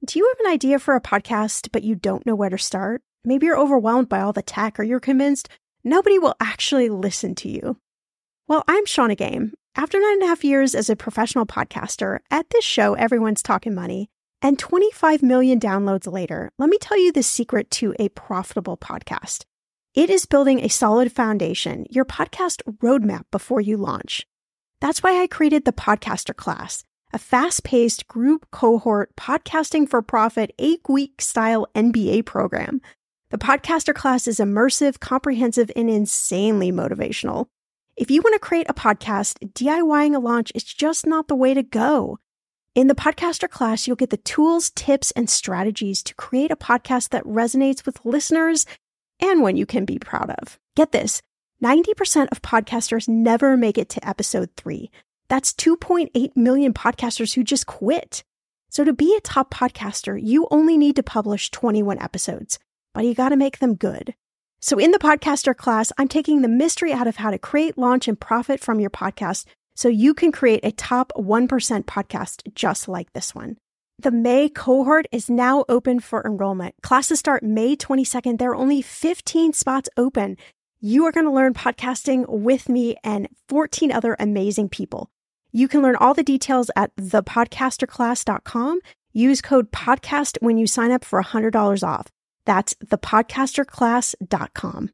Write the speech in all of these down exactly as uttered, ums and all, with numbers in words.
Do you have an idea for a podcast, but you don't know where to start? Maybe you're overwhelmed by all the tech, or you're convinced nobody will actually listen to you. Well, I'm Shannah Game. After nine and a half years as a professional podcaster, at this show, everyone's talking money, and twenty-five million downloads later, let me tell you the secret to a profitable podcast. It is building a solid foundation, your podcast roadmap before you launch. That's why I created the Podcaster Class, a fast-paced group cohort podcasting for profit eight-week style M B A program. The Podcaster Class is immersive, comprehensive, and insanely motivational. If you want to create a podcast, DIYing a launch is just not the way to go. In the Podcaster Class, you'll get the tools, tips, and strategies to create a podcast that resonates with listeners and one you can be proud of. Get this, ninety percent of podcasters never make it to episode three. That's two point eight million podcasters who just quit. So to be a top podcaster, you only need to publish twenty-one episodes, but you got to make them good. So in the Podcaster Class, I'm taking the mystery out of how to create, launch, and profit from your podcast so you can create a top one percent podcast just like this one. The May cohort is now open for enrollment. Classes start May twenty-second. There are only fifteen spots open. You are going to learn podcasting with me and fourteen other amazing people. You can learn all the details at the podcaster class dot com. Use code PODCAST when you sign up for one hundred dollars off. That's the podcaster class dot com.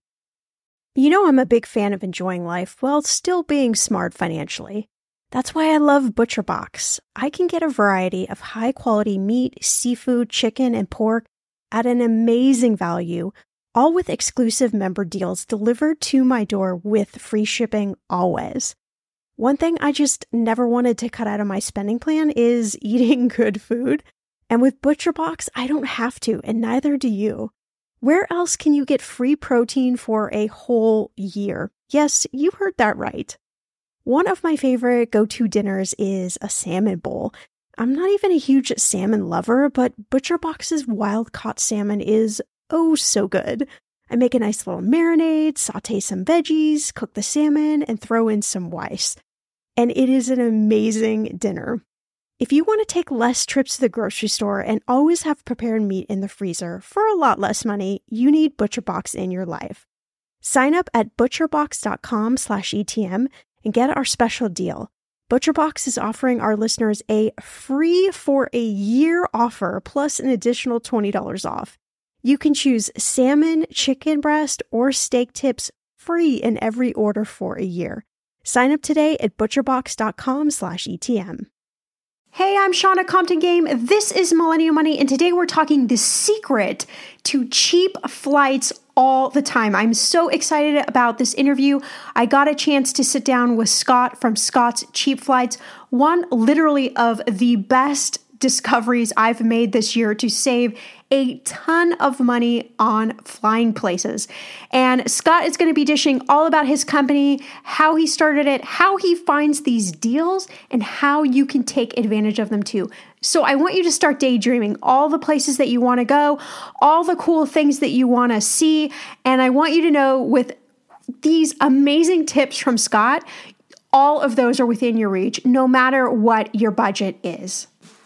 You know I'm a big fan of enjoying life while still being smart financially. That's why I love ButcherBox. I can get a variety of high-quality meat, seafood, chicken, and pork at an amazing value, all with exclusive member deals delivered to my door with free shipping always. One thing I just never wanted to cut out of my spending plan is eating good food. And with ButcherBox, I don't have to, and neither do you. Where else can you get free protein for a whole year? Yes, you heard that right. One of my favorite go-to dinners is a salmon bowl. I'm not even a huge salmon lover, but ButcherBox's wild-caught salmon is oh so good. I make a nice little marinade, saute some veggies, cook the salmon, and throw in some rice. And it is an amazing dinner. If you want to take less trips to the grocery store and always have prepared meat in the freezer for a lot less money, you need ButcherBox in your life. Sign up at butcherbox dot com slash E T M and get our special deal. ButcherBox is offering our listeners a free for a year offer plus an additional twenty dollars off. You can choose salmon, chicken breast, or steak tips free in every order for a year. Sign up today at butcherbox dot com slash E T M. Hey, I'm Shannah Compton Game. This is Millennial Money, and today we're talking the secret to cheap flights all the time. I'm so excited about this interview. I got a chance to sit down with Scott from Scott's Cheap Flights, one literally of the best discoveries I've made this year to save a ton of money on flying places. And Scott is going to be dishing all about his company, how he started it, how he finds these deals, and how you can take advantage of them too. So I want you to start daydreaming all the places that you want to go, all the cool things that you want to see. And I want you to know with these amazing tips from Scott, all of those are within your reach, no matter what your budget is.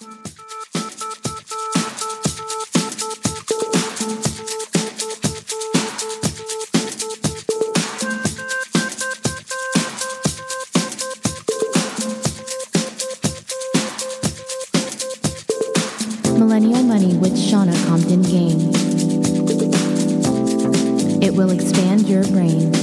Millennial Money with Shannah Compton Game. It will expand your brain.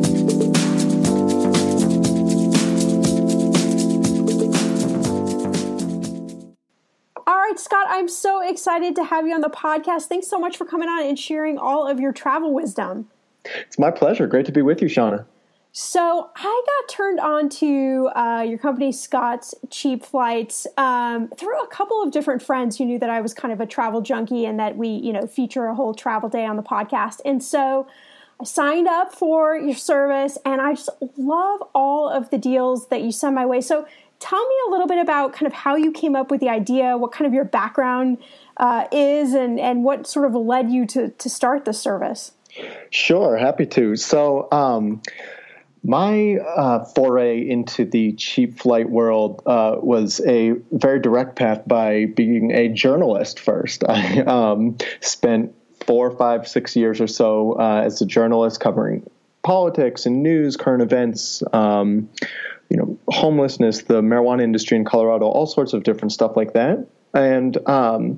All right, Scott, I'm so excited to have you on the podcast. Thanks so much for coming on and sharing all of your travel wisdom. It's my pleasure. Great to be with you, Shannah. So I got turned on to uh, your company, Scott's Cheap Flights, um, through a couple of different friends who knew that I was kind of a travel junkie and that we, you know, feature a whole travel day on the podcast. And so I signed up for your service, and I just love all of the deals that you send my way. So tell me a little bit about kind of how you came up with the idea, what kind of your background uh, is, and, and what sort of led you to, to start this service. Sure, happy to. So, um, My uh, foray into the cheap flight world uh, was a very direct path by being a journalist first. I um, spent four, five, six years or so uh, as a journalist covering politics and news, current events, um, you know, homelessness, the marijuana industry in Colorado, all sorts of different stuff like that. And, um,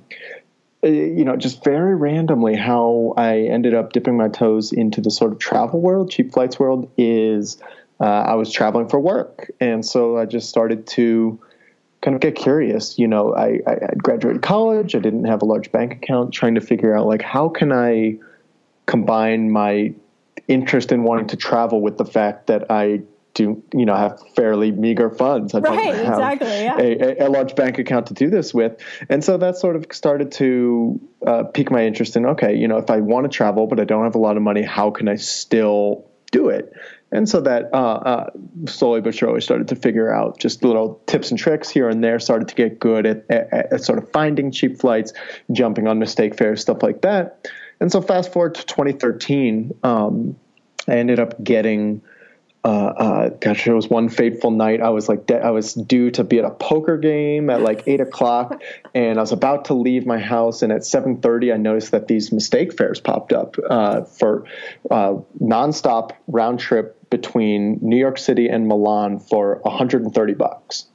you know, just very randomly how I ended up dipping my toes into the sort of travel world, cheap flights world, is uh, I was traveling for work. And so I just started to kind of get curious. You know, I, I I'd graduated college. I didn't have a large bank account, trying to figure out, like, how can I combine my interest in wanting to travel with the fact that I do, you know, have fairly meager funds. I don't right, have exactly, yeah. a, a large bank account to do this with. And so that sort of started to uh, pique my interest in, okay, you know, if I want to travel, but I don't have a lot of money, how can I still do it? And so that uh, uh, slowly but surely started to figure out just little tips and tricks here and there, started to get good at, at, at sort of finding cheap flights, jumping on mistake fares, stuff like that. And so fast forward to twenty thirteen, um, I ended up getting Uh, uh, gosh, it was one fateful night. I was like, de- I was due to be at a poker game at like eight o'clock, and I was about to leave my house. And at seven thirty, I noticed that these mistake fares popped up uh, for uh, nonstop round trip between New York City and Milan for one hundred thirty bucks.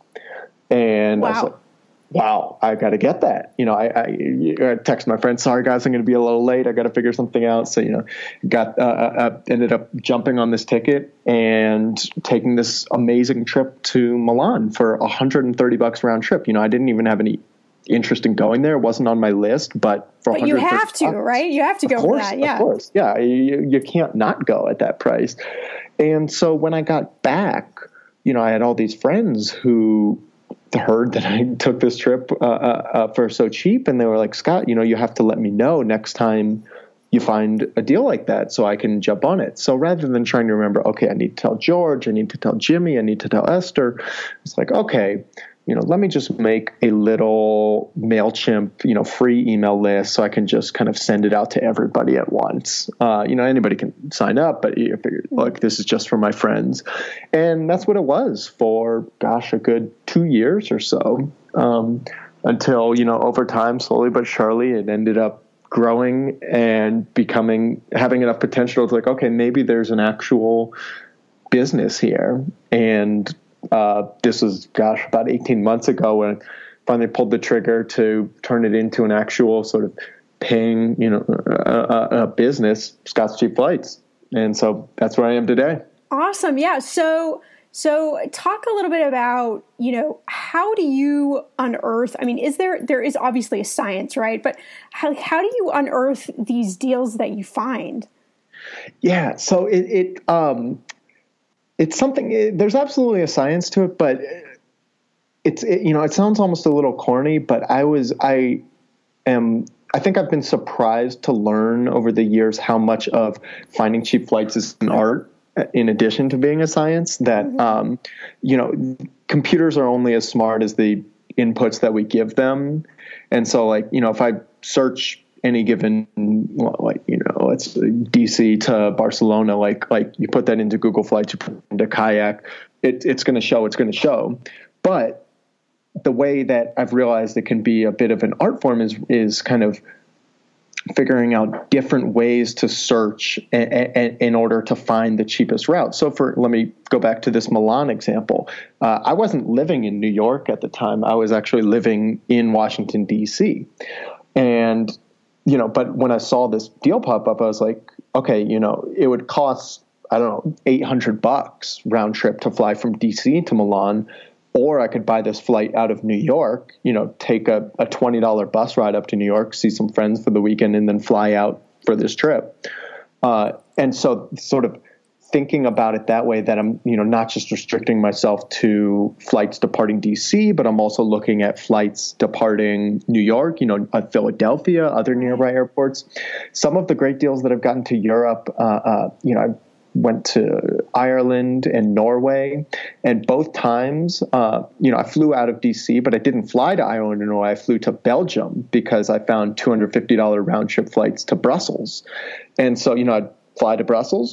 And wow. I was like, wow, I got to get that. You know, I, I, I text my friend, sorry guys, I'm going to be a little late. I got to figure something out. So, you know, got, uh, uh, ended up jumping on this ticket and taking this amazing trip to Milan for one hundred thirty bucks round trip. You know, I didn't even have any interest in going there. It wasn't on my list, but for but you have to, bucks, right? You have to go of course, for that. Yeah. Of course. Yeah. You, you can't not go at that price. And so when I got back, you know, I had all these friends who heard that I took this trip uh, uh, for so cheap, and they were like, Scott, you know, you have to let me know next time you find a deal like that so I can jump on it. So rather than trying to remember, okay, I need to tell George, I need to tell Jimmy, I need to tell Esther, it's like, okay, you know, let me just make a little MailChimp, you know, free email list so I can just kind of send it out to everybody at once. Uh, you know, anybody can sign up, but you figure, like, this is just for my friends. And that's what it was for, gosh, a good two years or so, um, until, you know, over time, slowly but surely, it ended up growing and becoming, having enough potential to, like, okay, maybe there's an actual business here. And Uh, this was, gosh, about eighteen months ago when I finally pulled the trigger to turn it into an actual sort of paying, you know, a, a business, Scott's Cheap Flights. And so that's where I am today. Awesome. Yeah. So, so talk a little bit about, you know, how do you unearth, I mean, is there, there is obviously a science, right? But how, how do you unearth these deals that you find? Yeah. So it, it, um, It's something, it, there's absolutely a science to it, but it's, it, you know, it sounds almost a little corny, but I was, I am, I think I've been surprised to learn over the years how much of finding cheap flights is an art in addition to being a science, that, mm-hmm. um, you know, computers are only as smart as the inputs that we give them. And so, like, you know, if I search any given, like, you know, it's D C to Barcelona, like, like you put that into Google Flights, you put it into Kayak, it, it's going to show, it's going to show. But the way that I've realized it can be a bit of an art form is, is kind of figuring out different ways to search a, a, in order to find the cheapest route. So for, let me go back to this Milan example. Uh, I wasn't living in New York at the time. I was actually living in Washington, D C. And you know, but when I saw this deal pop up, I was like, okay, you know, it would cost, I don't know, eight hundred bucks round trip to fly from D C to Milan, or I could buy this flight out of New York, you know, take a, a twenty dollars bus ride up to New York, see some friends for the weekend, and then fly out for this trip. Uh, and so sort of thinking about it that way, that I'm, you know, not just restricting myself to flights departing D C, but I'm also looking at flights departing New York, you know, uh, Philadelphia, other nearby airports. Some of the great deals that I've gotten to Europe, uh, uh, you know, I went to Ireland and Norway, and both times, uh, you know, I flew out of D C, but I didn't fly to Ireland or Norway. I flew to Belgium because I found two hundred fifty dollars round trip flights to Brussels. And so, you know, I'd fly to Brussels,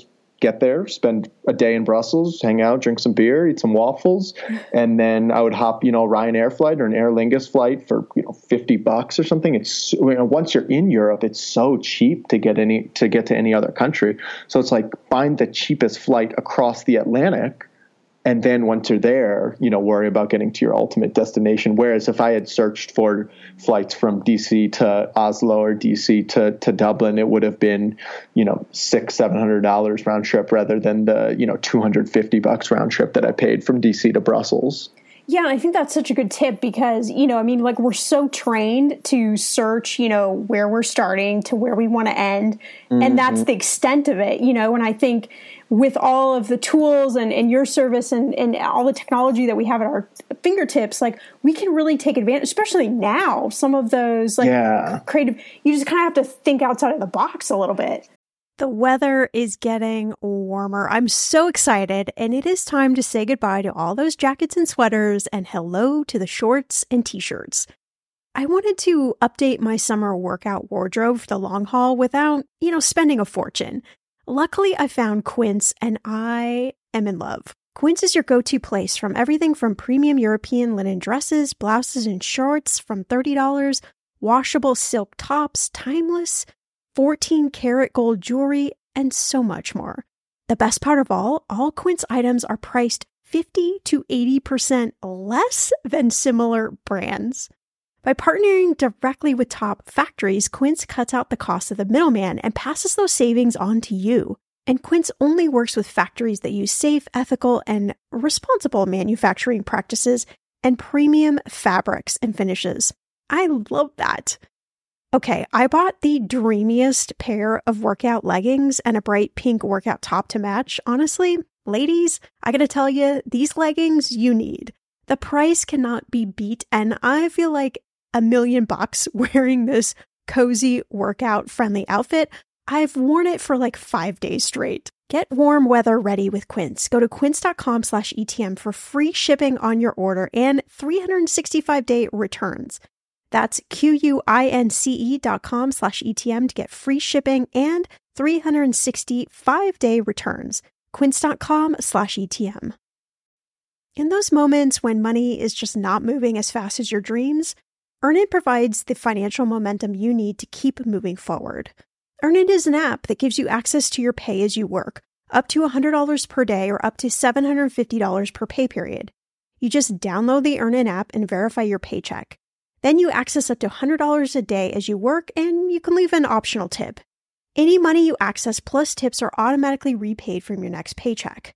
get there, spend a day in Brussels, hang out, drink some beer, eat some waffles, and then I would hop, you know, a Ryanair flight or an Aer Lingus flight for, you know, fifty bucks or something. It's, you know, once you're in Europe, it's so cheap to get any to get to any other country. So it's like find the cheapest flight across the Atlantic. And then once you're there, you know, worry about getting to your ultimate destination. Whereas if I had searched for flights from D C to Oslo or D C to, to Dublin, it would have been, you know, six, seven hundred dollars round trip rather than the, you know, two hundred fifty bucks round trip that I paid from D C to Brussels. Yeah, and I think that's such a good tip because, you know, I mean, like we're so trained to search, you know, where we're starting to where we want to end. Mm-hmm. And that's the extent of it, you know, and I think with all of the tools and, and your service and, and all the technology that we have at our fingertips, like we can really take advantage, especially now, some of those like yeah. creative, you just kind of have to think outside of the box a little bit. The weather is getting warmer. I'm so excited, and it is time to say goodbye to all those jackets and sweaters and hello to the shorts and t-shirts. I wanted to update my summer workout wardrobe for the long haul without, you know, spending a fortune. Luckily, I found Quince, and I am in love. Quince is your go-to place from everything from premium European linen dresses, blouses, and shorts from thirty dollars, washable silk tops, timeless fourteen karat gold jewelry, and so much more. The best part of all, all Quince items are priced fifty to eighty percent less than similar brands. By partnering directly with top factories, Quince cuts out the cost of the middleman and passes those savings on to you. And Quince only works with factories that use safe, ethical, and responsible manufacturing practices and premium fabrics and finishes. I love that. Okay, I bought the dreamiest pair of workout leggings and a bright pink workout top to match. Honestly, ladies, I gotta tell you, these leggings you need. The price cannot be beat, and I feel like a million bucks wearing this cozy workout-friendly outfit. I've worn it for like five days straight. Get warm weather ready with Quince. Go to quince.com slash ETM for free shipping on your order and three hundred sixty-five day returns. That's Q-U-I-N-C-E dot com slash ETM to get free shipping and three hundred sixty-five day returns. Quince.com slash ETM. In those moments when money is just not moving as fast as your dreams, Earnin provides the financial momentum you need to keep moving forward. Earnin is an app that gives you access to your pay as you work, up to one hundred dollars per day or up to seven hundred fifty dollars per pay period. You just download the Earnin app and verify your paycheck. Then you access up to one hundred dollars a day as you work, and you can leave an optional tip. Any money you access plus tips are automatically repaid from your next paycheck.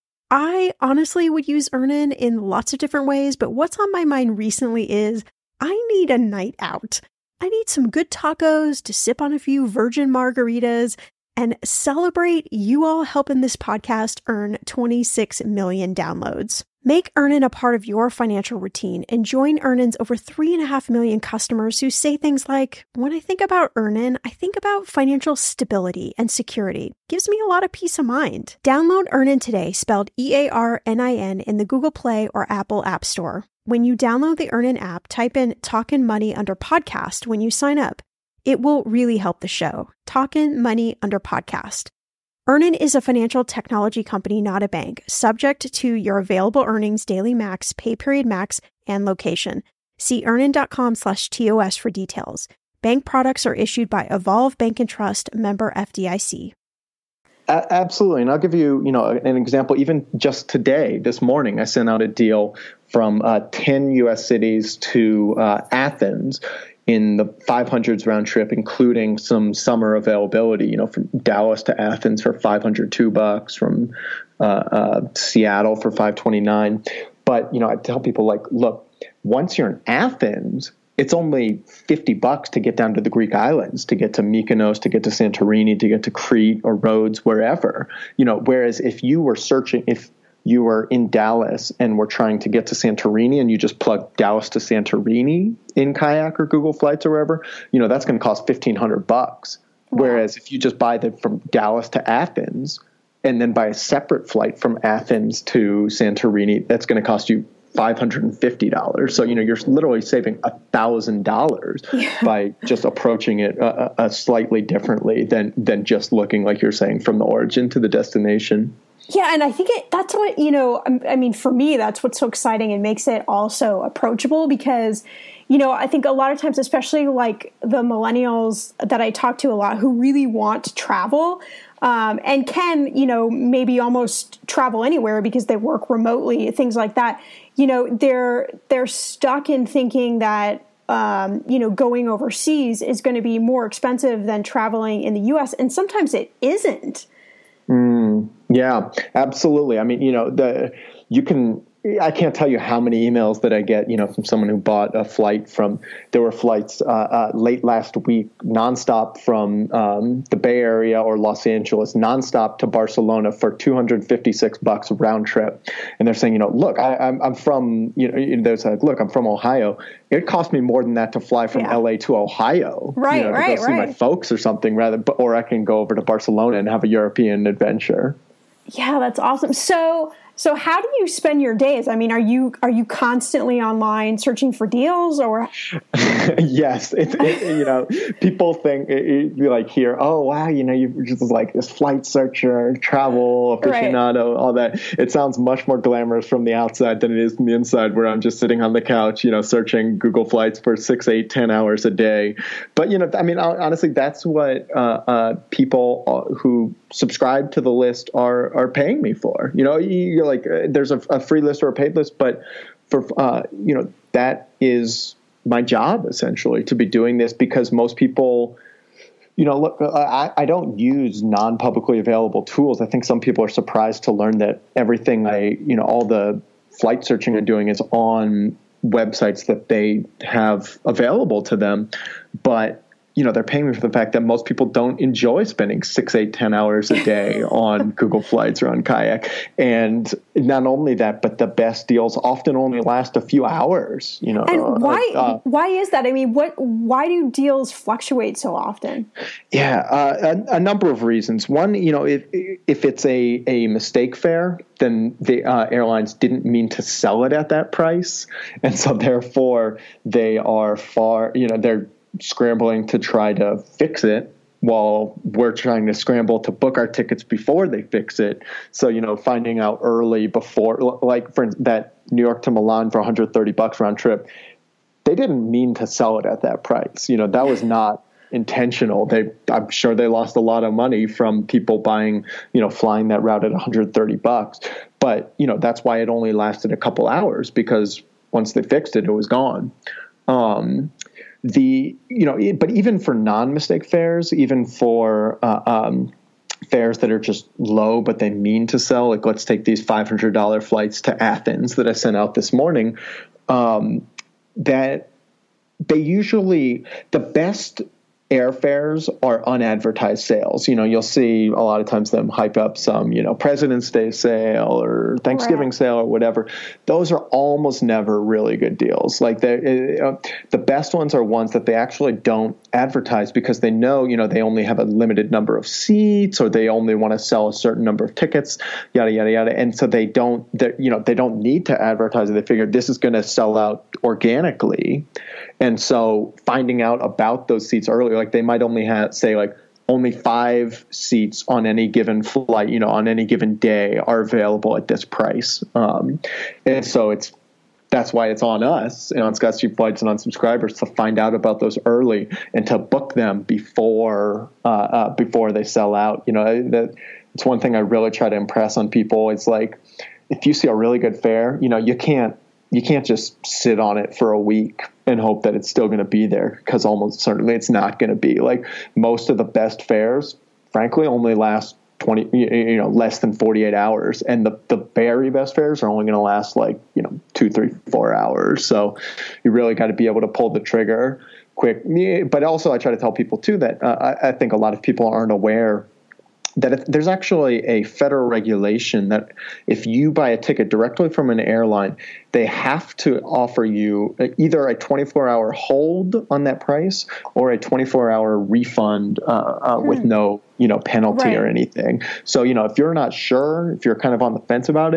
I honestly would use Earnin in lots of different ways, but what's on my mind recently is I need a night out. I need some good tacos to sip on a few virgin margaritas and celebrate you all helping this podcast earn twenty-six million downloads. Make Earnin a part of your financial routine and join Earnin's over three and a half million customers who say things like, when I think about Earnin, I think about financial stability and security. Gives me a lot of peace of mind. Download Earnin today, spelled E A R N I N, in the Google Play or Apple App Store. When you download the Earnin app, type in Talkin' Money under podcast when you sign up. It will really help the show. Talkin' Money under podcast. Earnin is a financial technology company, not a bank, subject to your available earnings, daily max, pay period max, and location. See earnin.com slash TOS for details. Bank products are issued by Evolve Bank and Trust, member F D I C. A- absolutely. And I'll give you, you know, an example. Even just today, this morning, I sent out a deal from uh, ten U S cities to uh, Athens in the five hundreds round trip, including some summer availability, you know, from Dallas to Athens for five hundred two bucks, from uh, uh, Seattle for five twenty-nine. But, you know, I tell people, like, look, once you're in Athens, it's only fifty bucks to get down to the Greek islands, to get to Mykonos, to get to Santorini, to get to Crete or Rhodes, wherever, you know, whereas if you were searching, if you were in Dallas and were trying to get to Santorini and you just plug Dallas to Santorini in Kayak or Google Flights or wherever, you know, that's going to cost fifteen hundred bucks. Wow. Whereas if you just buy the from Dallas to Athens and then buy a separate flight from Athens to Santorini, that's going to cost you five hundred fifty dollars. So, you know, you're literally saving a thousand dollars by just approaching it uh, uh, slightly differently than, than just looking, like you're saying, from the origin to the destination. Yeah, and I think it, that's what, you know, I mean, for me, that's what's so exciting and makes it also approachable because, you know, I think a lot of times, especially like the millennials that I talk to a lot who really want to travel um, and can, you know, maybe almost travel anywhere because they work remotely, things like that, you know, they're they're stuck in thinking that, um, you know, going overseas is going to be more expensive than traveling in the U S, and sometimes it isn't. Mm, yeah, absolutely. I mean, you know, the you can. I can't tell you how many emails that I get, you know, from someone who bought a flight from. There were flights uh, uh, late last week, nonstop from um, the Bay Area or Los Angeles, nonstop to Barcelona for two hundred fifty-six bucks round trip. And they're saying, you know, look, I, I'm I'm from, you know, there's like, look, I'm from Ohio. It cost me more than that to fly from yeah. L A to Ohio, right, you know, to right, go see right. my folks or something, rather, or I can go over to Barcelona and have a European adventure. Yeah, that's awesome. So. So how do you spend your days? I mean, are you are you constantly online searching for deals or? Yes, it, it, you know, people think it, it, like here, oh wow, you know, you're just like this flight searcher, travel aficionado, right. all that. It sounds much more glamorous from the outside than it is from the inside, where I'm just sitting on the couch, you know, searching Google Flights for six, eight, ten hours a day. But you know, I mean, honestly, that's what uh, uh, people who subscribe to the list are are paying me for. You know, you're like, uh, there's a, a free list or a paid list, but for uh, you know, that is my job essentially, to be doing this, because most people, you know, look, I, I don't use non-publicly available tools. I think some people are surprised to learn that everything I, you know, all the flight searching I'm doing is on websites that they have available to them, but you know, they're paying me for the fact that most people don't enjoy spending six, eight, ten hours a day on Google Flights or on Kayak. And not only that, but the best deals often only last a few hours, you know. And why, uh, why is that? I mean, what, why do deals fluctuate so often? Yeah, uh, a, a number of reasons. One, you know, if, if it's a, a mistake fare, then the uh, airlines didn't mean to sell it at that price. And so therefore they are far, you know, they're scrambling to try to fix it while we're trying to scramble to book our tickets before they fix it. So, you know, finding out early before, like for that New York to Milan for one hundred thirty bucks round trip, they didn't mean to sell it at that price. You know, that was not intentional. They, I'm sure they lost a lot of money from people buying, you know, flying that route at one hundred thirty bucks. But, you know, that's why it only lasted a couple hours, because once they fixed it, it was gone. Um, The, you know, but even for non-mistake fares, even for uh, um, fares that are just low, but they mean to sell, like let's take these five hundred dollars flights to Athens that I sent out this morning, um, that they usually, the best airfares are unadvertised sales. You know, you'll see a lot of times them hype up some, you know, President's Day sale or Thanksgiving right. sale or whatever. Those are almost never really good deals. Like they, uh, the best ones are ones that they actually don't advertise, because they know, you know, they only have a limited number of seats, or they only want to sell a certain number of tickets, yada, yada, yada. And so they don't, you know, they don't need to advertise it. They figure this is going to sell out organically. And so finding out about those seats earlier, like they might only have, say, like only five seats on any given flight, you know, on any given day are available at this price. Um, and so it's, that's why it's on us and on Scott's Cheap Flights and on subscribers to find out about those early and to book them before, uh, uh, before they sell out. You know, that it's one thing I really try to impress on people. It's like, if you see a really good fare, you know, you can't, you can't just sit on it for a week and hope that it's still going to be there, because almost certainly it's not going to be. Like most of the best fares, frankly, only last twenty, you know, less than forty-eight hours. And the, the very best fares are only going to last like, you know, two, three, four hours. So you really got to be able to pull the trigger quick. But also I try to tell people too, that uh, I, I think a lot of people aren't aware that if, there's actually a federal regulation that if you buy a ticket directly from an airline, they have to offer you either a twenty-four hour hold on that price or a twenty-four hour refund uh, uh, hmm. with no, you know, penalty right. or anything. So, you know, if you're not sure, if you're kind of on the fence about it,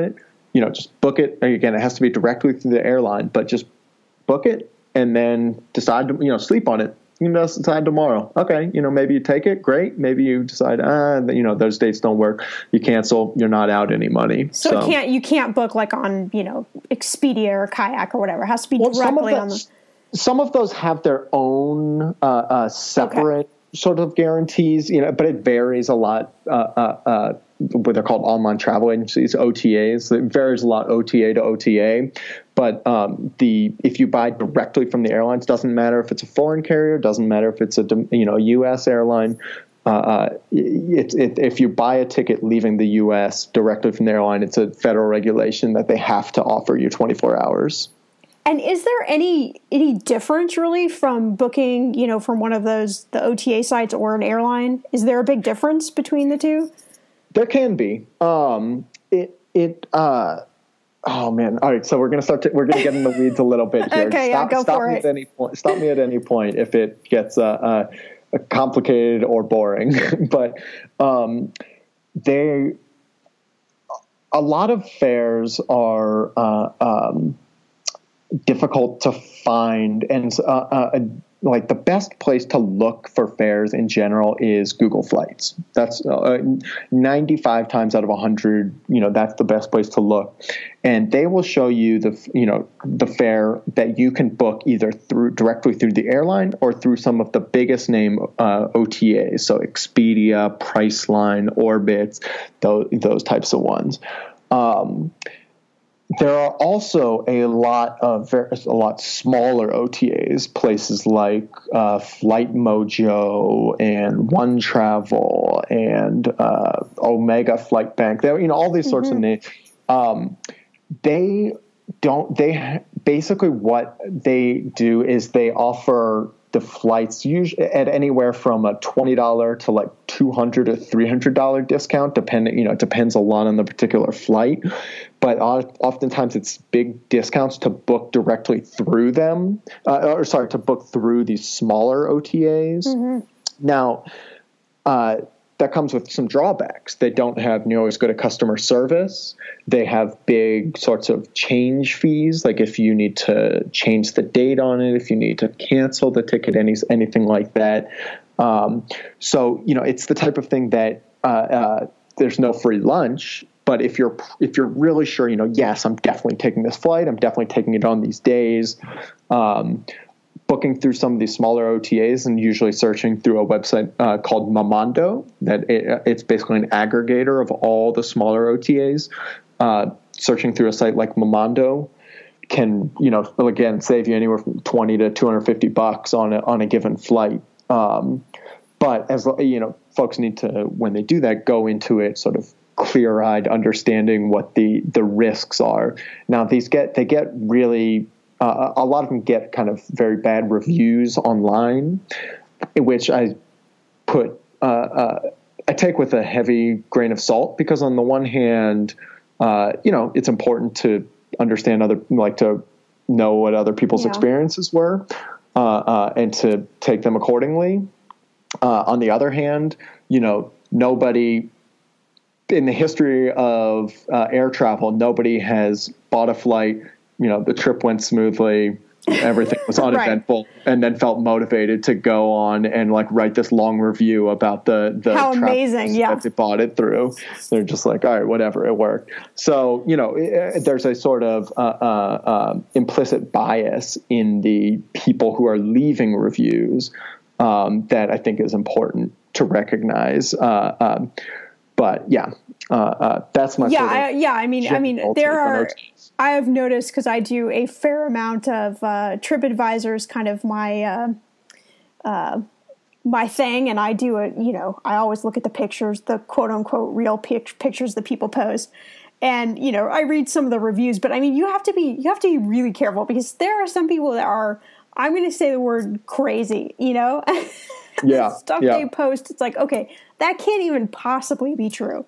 you know, just book it. Again, it has to be directly through the airline, but just book it and then decide to, you know, sleep on it. You can decide tomorrow. Okay, you know, maybe you take it, great. Maybe you decide, ah, you know, those dates don't work. You cancel. You're not out any money. So, So it can't you can't book like on, you know, Expedia or Kayak or whatever. It has to be well, some of directly that- on the. Some of those have their own uh, uh, separate okay. sort of guarantees, you know, but it varies a lot. Uh, uh, uh, what they're called online travel agencies, O T As. It varies a lot, O T A to O T A. But um, the if you buy directly from the airlines, doesn't matter if it's a foreign carrier, doesn't matter if it's a you know U S airline. Uh, uh, it, it, if you buy a ticket leaving the U S directly from the airline, it's a federal regulation that they have to offer you twenty-four hours. And is there any any difference really from booking, you know, from one of those the O T A sites or an airline? Is there a big difference between the two? There can be. Um, it it. Uh, oh man! All right, so we're gonna start. To, we're gonna get in the weeds a little bit here. Okay, stop, yeah, go stop for me it. At any point, stop me at any point if it gets uh, uh, complicated or boring. But um, they, a lot of fares are uh, um, difficult to find, and uh, uh, like the best place to look for fares in general is Google Flights. That's uh, ninety-five times out of one hundred, you know, that's the best place to look. And they will show you the, you know, the fare that you can book either through directly through the airline or through some of the biggest name uh, O T As. So Expedia, Priceline, Orbitz, those, those types of ones. Um, There are also a lot of very, a lot smaller O T As, places like uh, Flight Mojo and One Travel and uh, Omega Flight Bank. They, you know, all these sorts mm-hmm. of names. Um, they don't. They basically what they do is they offer the flights usually at anywhere from a twenty dollars to like two hundred dollars or three hundred dollars discount, depending, you know, it depends a lot on the particular flight. But oftentimes it's big discounts to book directly through them, uh, or sorry, to book through these smaller O T As. Mm-hmm. Now, uh, that comes with some drawbacks. They don't have nearly as good a customer service. They have big sorts of change fees, like if you need to change the date on it, if you need to cancel the ticket, any anything like that. Um, so, you know, it's the type of thing that uh, uh, there's no free lunch. But if you're if you're really sure, you know, yes, I'm definitely taking this flight. I'm definitely taking it on these days. Um, booking through some of these smaller O T As and usually searching through a website uh, called Momondo. That it, it's basically an aggregator of all the smaller O T As. Uh, searching through a site like Momondo can, you know, again, save you anywhere from twenty to two hundred fifty bucks on a, on a given flight. Um, but as you know, folks need to, when they do that, go into it sort of clear-eyed, understanding what the the risks are. Now, these get they get really uh, a lot of them get kind of very bad reviews online, which I put uh, uh, I take with a heavy grain of salt, because on the one hand, uh, you know, it's important to understand other, like to know what other people's yeah. experiences were, uh, uh, and to take them accordingly. Uh, on the other hand, you know, nobody in the history of uh, air travel, nobody has bought a flight, you know, the trip went smoothly, everything was uneventful, right. and then felt motivated to go on and like write this long review about the, the how amazing, yeah. that they bought it through. They're just like, all right, whatever, it worked. So, you know, it, there's a sort of uh, uh, uh, implicit bias in the people who are leaving reviews um, that I think is important to recognize. Uh, um, But yeah, uh, uh, that's my yeah, sort of I, yeah. I mean, I mean, there are. I have noticed, because I do a fair amount of uh, TripAdvisor's kind of my uh, uh, my thing, and I do it. You know, I always look at the pictures, the quote unquote real pic- pictures that people post, and you know, I read some of the reviews. But I mean, you have to be you have to be really careful, because there are some people that are, I'm going to say the word crazy. You know. Yeah, stuff yeah. they post, it's like, okay, that can't even possibly be true.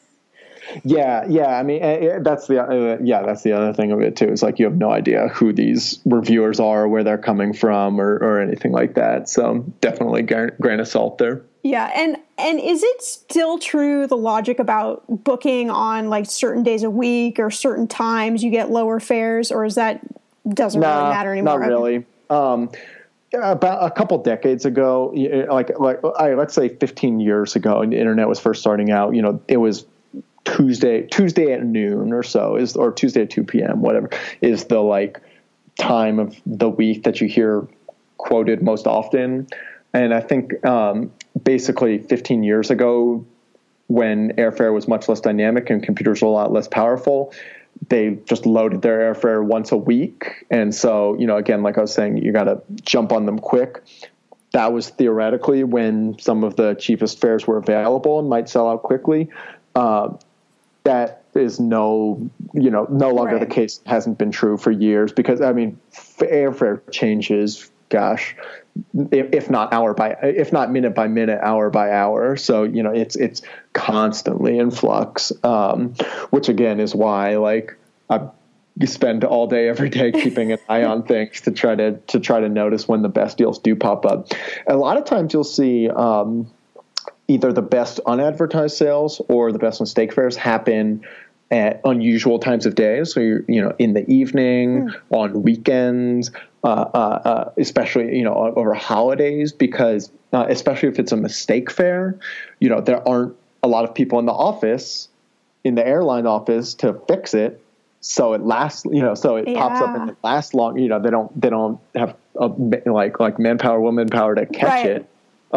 yeah, yeah. I mean, that's the uh, yeah, that's the other thing of it too. It's like you have no idea who these reviewers are, where they're coming from, or, or anything like that. So definitely grain of salt there. Yeah. And, and is it still true, the logic about booking on like certain days a week or certain times you get lower fares, or is that doesn't nah, really matter anymore? Not really. Um, about a couple decades ago, like, like I, let's say fifteen years ago, and the internet was first starting out, you know, it was Tuesday, Tuesday at noon or so is, or Tuesday at two p.m., whatever is the like time of the week that you hear quoted most often. And I think um, basically fifteen years ago, when airfare was much less dynamic and computers were a lot less powerful, they just loaded their airfare once a week. And so, you know, again, like I was saying, you got to jump on them quick. That was theoretically when some of the cheapest fares were available and might sell out quickly. Uh, that is no, you know, no longer right. the case. It hasn't been true for years because, I mean, airfare changes, gosh, if not hour by, if not minute by minute, hour by hour. So, you know, it's, it's constantly in flux, um, which again is why, like, I spend all day, every day, keeping an eye on things to try to, to try to notice when the best deals do pop up. A lot of times you'll see, um, either the best unadvertised sales or the best mistake fares happen at unusual times of day. So you're, you know, in the evening, mm. on weekends, uh, uh, uh, especially, you know, over holidays, because uh, especially if it's a mistake fare, you know, there aren't a lot of people in the office, in the airline office to fix it. So it lasts, you know, so it yeah. pops up and it lasts long. You know, they don't, they don't have a, like, like manpower, woman power to catch right. it.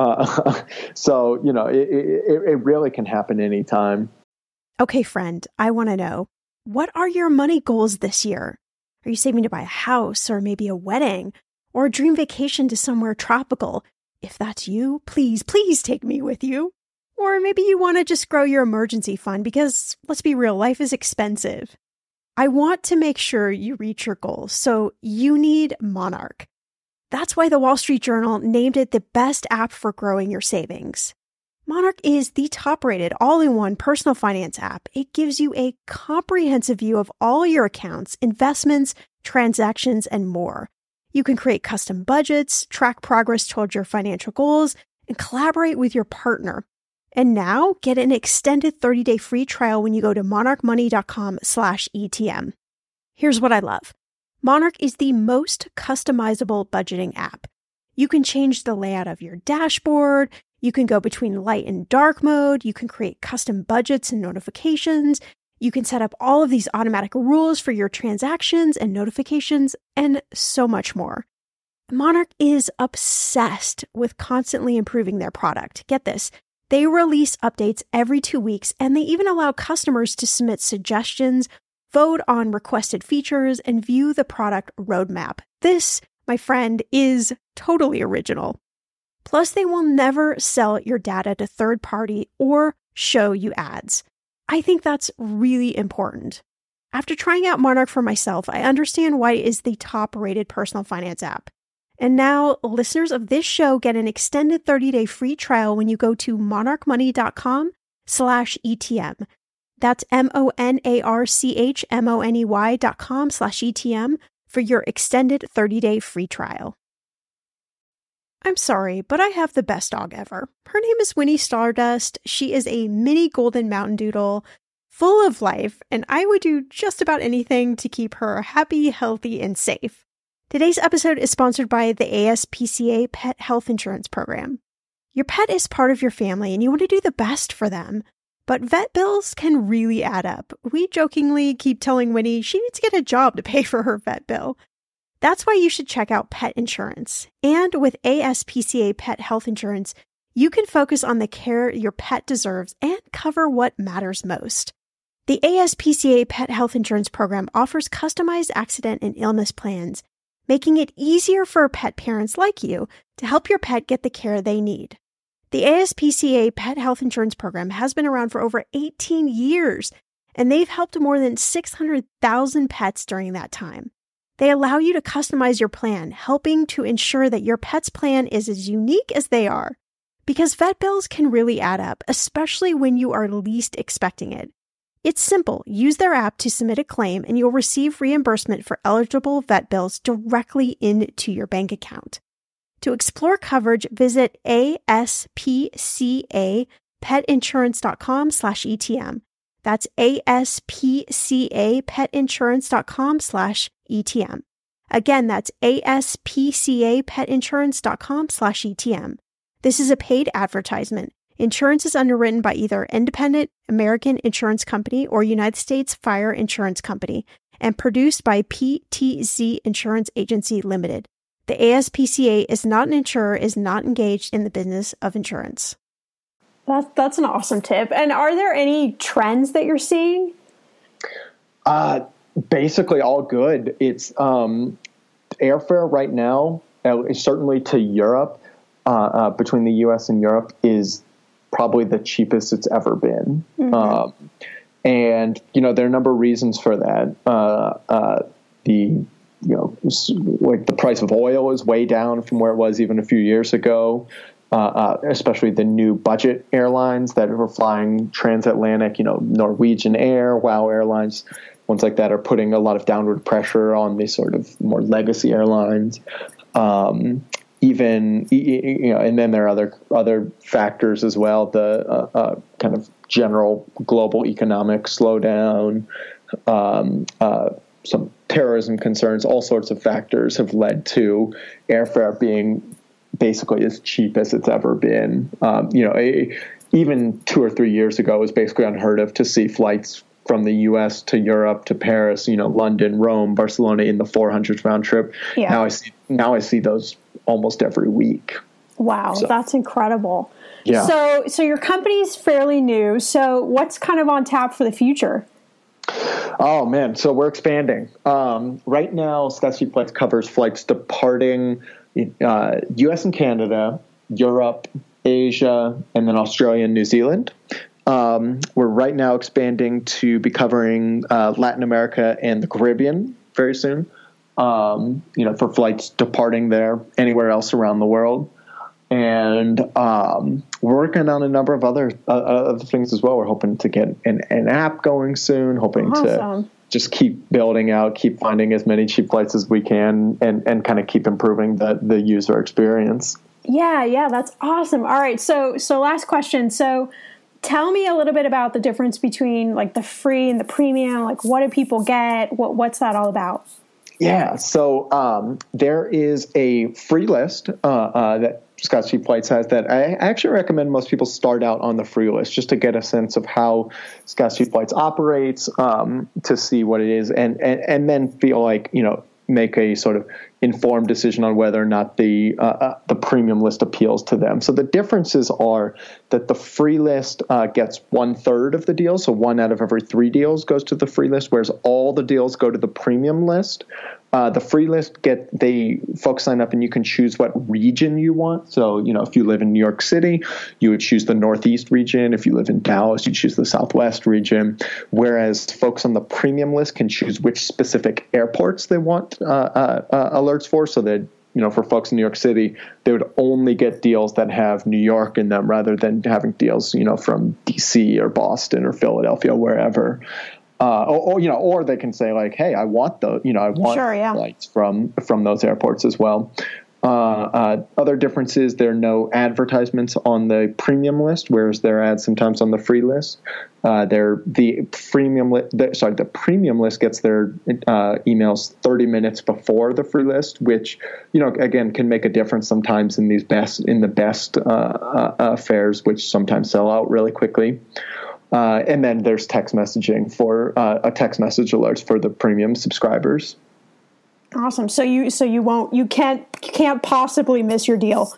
Uh, so, you know, it, it, it really can happen anytime. Okay, friend, I want to know, what are your money goals this year? Are you saving to buy a house or maybe a wedding or a dream vacation to somewhere tropical? If that's you, please, please take me with you. Or maybe you want to just grow your emergency fund because, let's be real, life is expensive. I want to make sure you reach your goals, so you need Monarch. That's why the Wall Street Journal named it the best app for growing your savings. Monarch is the top-rated all-in-one personal finance app. It gives you a comprehensive view of all your accounts, investments, transactions, and more. You can create custom budgets, track progress towards your financial goals, and collaborate with your partner. And now, get an extended thirty-day free trial when you go to monarchmoney.com slash ETM. Here's what I love. Monarch is the most customizable budgeting app. You can change the layout of your dashboard. You can go between light and dark mode. You can create custom budgets and notifications. You can set up all of these automatic rules for your transactions and notifications, and so much more. Monarch is obsessed with constantly improving their product. Get this. They release updates every two weeks, and they even allow customers to submit suggestions, vote on requested features, and view the product roadmap. This, my friend, is totally original. Plus, they will never sell your data to third party or show you ads. I think that's really important. After trying out Monarch for myself, I understand why it is the top-rated personal finance app. And now, listeners of this show get an extended thirty-day free trial when you go to monarchmoney.com slash ETM. That's M-O-N-A-R-C-H-M-O-N-E-Y dot com slash ETM for your extended thirty-day free trial. I'm sorry, but I have the best dog ever. Her name is Winnie Stardust. She is a mini golden mountain doodle, full of life, and I would do just about anything to keep her happy, healthy, and safe. Today's episode is sponsored by the A S P C A Pet Health Insurance Program. Your pet is part of your family, and you want to do the best for them. But vet bills can really add up. We jokingly keep telling Winnie she needs to get a job to pay for her vet bill. That's why you should check out pet insurance. And with A S P C A Pet Health Insurance, you can focus on the care your pet deserves and cover what matters most. The A S P C A Pet Health Insurance Program offers customized accident and illness plans, making it easier for pet parents like you to help your pet get the care they need. The A S P C A Pet Health Insurance Program has been around for over eighteen years, and they've helped more than six hundred thousand pets during that time. They allow you to customize your plan, helping to ensure that your pet's plan is as unique as they are. Because vet bills can really add up, especially when you are least expecting it. It's simple. Use their app to submit a claim, and you'll receive reimbursement for eligible vet bills directly into your bank account. To explore coverage, visit aspcapetinsurance.com slash ETM. That's aspcapetinsurance.com slash ETM. Again, that's aspcapetinsurance.com slash ETM. This is a paid advertisement. Insurance is underwritten by either Independent American Insurance Company or United States Fire Insurance Company and produced by P T Z Insurance Agency Limited. The A S P C A is not an insurer, is not engaged in the business of insurance. That, that's an awesome tip. And are there any trends that you're seeing? Uh, basically all good. It's um, airfare right now, uh, certainly to Europe, uh, uh, between the U S and Europe, is probably the cheapest it's ever been. Mm-hmm. Um, and, you know, there are a number of reasons for that. Uh, uh, the You know, like the price of oil is way down from where it was even a few years ago, uh, uh, especially the new budget airlines that were flying transatlantic, you know, Norwegian Air, WOW Airlines, ones like that are putting a lot of downward pressure on these sort of more legacy airlines. Um, even, you know, and then there are other, other factors as well, the uh, uh, kind of general global economic slowdown, um, uh, some terrorism concerns, all sorts of factors have led to airfare being basically as cheap as it's ever been. Um, you know, a, even two or three years ago, it was basically unheard of to see flights from the U S to Europe to Paris, you know, London, Rome, Barcelona in the four hundreds round trip. Yeah. Now I see, now I see those almost every week. Wow, so, that's incredible. Yeah. So, so your company's fairly new. So what's kind of on tap for the future? Oh, man. So we're expanding. Um, right now, Scott's Cheap Flights covers flights departing uh, U S and Canada, Europe, Asia, and then Australia and New Zealand. Um, we're right now expanding to be covering uh, Latin America and the Caribbean very soon, um, you know, for flights departing there, anywhere else around the world. And um, we're working on a number of other uh, other things as well. We're hoping to get an, an app going soon, hoping awesome. to just keep building out, keep finding as many cheap flights as we can, and, and kind of keep improving the, the user experience. Yeah, yeah, that's awesome. All right, so so last question. So tell me a little bit about the difference between like the free and the premium. Like, what do people get? What What's that all about? Yeah, so um, there is a free list uh, uh, that Scott's Cheap Flights has that I actually recommend most people start out on the free list just to get a sense of how Scott's Cheap Flights operates, um, to see what it is, and, and, and then feel like, you know, make a sort of informed decision on whether or not the uh, uh, the premium list appeals to them. So the differences are that the free list uh, gets one third of the deals, so one out of every three deals goes to the free list, whereas all the deals go to the premium list. Uh, the free list get they folks sign up and you can choose what region you want. So, you know, if you live in New York City, you would choose the Northeast region. If you live in Dallas, you choose the Southwest region. Whereas folks on the premium list can choose which specific airports they want uh, uh, uh, alerts for. So that, you know, for folks in New York City, they would only get deals that have New York in them rather than having deals, you know, from D C or Boston or Philadelphia, wherever. Uh, or, or, you know, or they can say like, hey, I want the, you know, I want sure, yeah. flights from, from those airports as well. Uh, uh, other differences, there are no advertisements on the premium list, whereas there are ads sometimes on the free list. Uh, they're the premium list, the, sorry, the premium list gets their uh, emails thirty minutes before the free list, which, you know, again, can make a difference sometimes in these best, in the best uh, uh, uh, fares, which sometimes sell out really quickly. Uh, and then there's text messaging for uh, a text message alerts for the premium subscribers. Awesome. So you so you won't you can't can't possibly miss your deal.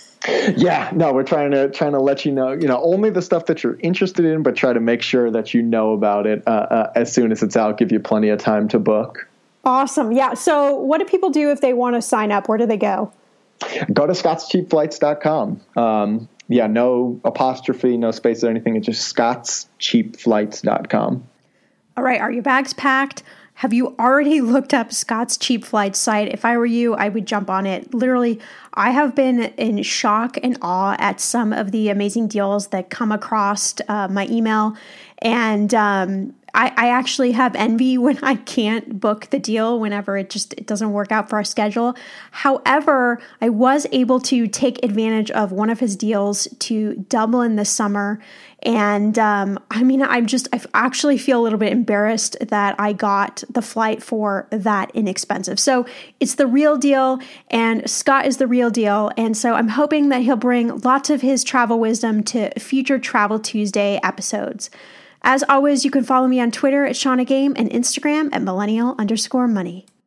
Yeah, no, we're trying to trying to let you know, you know, only the stuff that you're interested in, but try to make sure that you know about it uh, uh, as soon as it's out. Give you plenty of time to book. Awesome. Yeah. So what do people do if they want to sign up? Where do they go? Go to scotts cheap flights dot com. Um, Yeah, no apostrophe, no space or anything. It's just scotts cheap flights dot com. All right. Are your bags packed? Have you already looked up Scott's Cheap Flights site? If I were you, I would jump on it. Literally, I have been in shock and awe at some of the amazing deals that come across uh, my email. And um, I, I actually have envy when I can't book the deal whenever it just it doesn't work out for our schedule. However, I was able to take advantage of one of his deals to Dublin this summer. And um, I mean, I'm just, I actually feel a little bit embarrassed that I got the flight for that inexpensive. So it's the real deal, and Scott is the real deal. And so I'm hoping that he'll bring lots of his travel wisdom to future Travel Tuesday episodes. As always, you can follow me on Twitter at Shauna Game and Instagram at millennial underscore money.